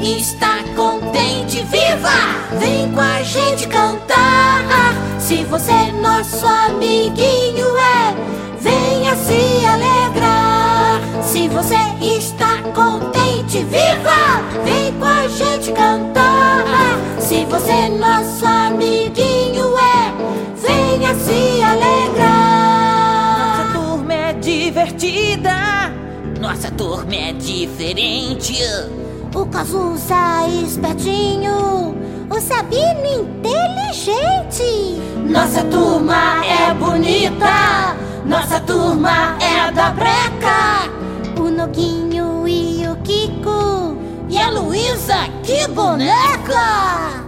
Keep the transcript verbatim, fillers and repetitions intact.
está contente, viva! Vem com a gente cantar. Se você nosso amiguinho é, venha se alegrar. Se você está contente, viva! Vem com a gente cantar. Se você nosso amiguinho é, venha se alegrar. Nossa turma é divertida, nossa turma é diferente. O Cazuza espertinho, o Sabino inteligente. Nossa turma é bonita, nossa turma é da breca. O Noguinho e o Kiko, e a Luísa, que boneca!